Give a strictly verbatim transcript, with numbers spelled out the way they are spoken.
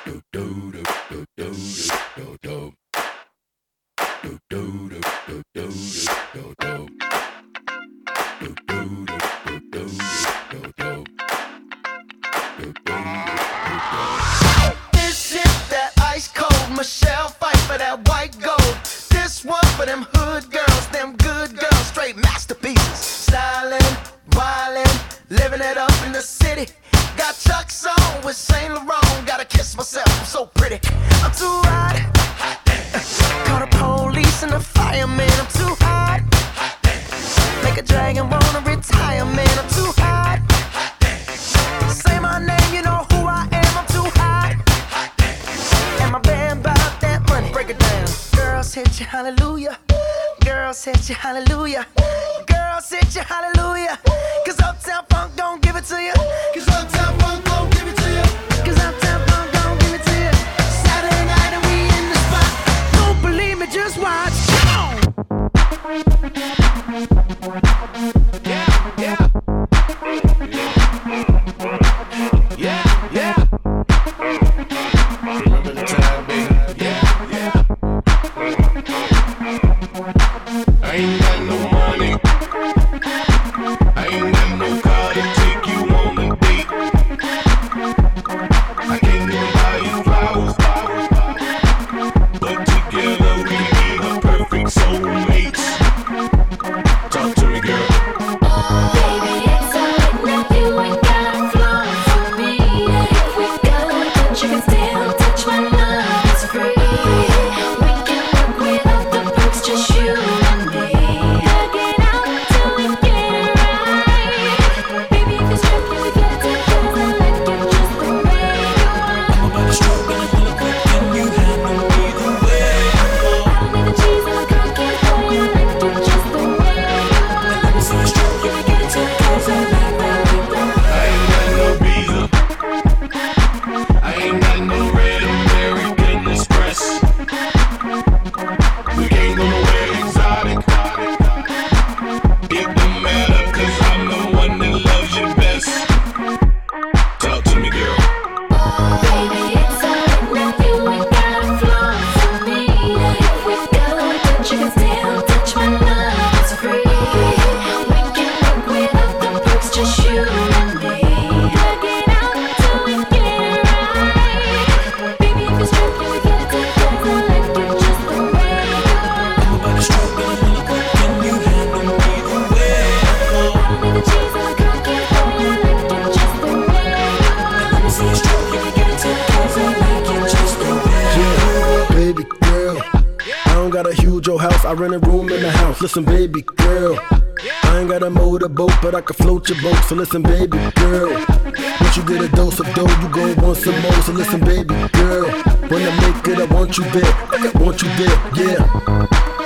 This is that ice cold Michelle fight for that white gold. This one for them hood girls, them good girls, straight masterpieces. Stylin', wildin', living it up in the city. Got Chuck's on with Saint Laurent. Gotta kiss myself, I'm so pretty. I'm too hot. Call the police and the fireman. I'm too hot. Make a dragon wanna retire, man. I'm too hot. Say my name, you know who I am. I'm too hot. And my band bout that money. Break it down. Girls hit you, hallelujah. Girls hit you, hallelujah. Girls hit you, hallelujah. Cause Uptown Funk don't give it to you. Cause Uptown Funk don't give it to you. Cause Uptown Funk don't give it to you. Saturday night and we in the spot. Don't believe me, just watch. Yeah, yeah. Yeah, yeah. Remember the time, baby. Yeah, yeah. I ain't got no money. I ain't got no car to take you on a date. I can't even buy you flowers, but together we be the perfect soulmates. Talk to me, girl. Oh, baby, it's alright now. You ain't got flaws for me. If we go, but you can still touch my love. It's free. We can work without the perks, just you and me. Hug it out till we get it right. Baby, if it's true, we got it together. I like you just the way you are. I'm about to stroke and I'm gonna quick and you handle me the way you I don't need the cheese on my cocky boy. I like you just the way you are. let me see you stroke and I get it together like that we rock. I ain't got no visa. I ain't got no red American Express. We can't go nowhere exotic. It don't matter, cause I'm the one that loves you best. Talk to me, girl. Oh, baby, it's alright now. You ain't got flaws for me. If we go, but you can still touch my love. It's free. We can work without the perks, just you and me. Hug it out till we get it right. Baby, if it's true, we got it together. I like you just the way you are. I'm about to stroke and I'm gonna quick and you handle me the way you I don't need the cheese on my cocky boy. I like you just the way you are. let me see you stroke and I get it together like you just the way you Yeah, baby girl. I don't got a huge old house, I rent a room in the house. Listen, baby girl. I ain't got a motorboat, but I can float your boat. So listen, baby girl. Once you get a dose of dough, you gon' want some more. So listen, baby girl. When I make it, I want you there. I want you there, yeah.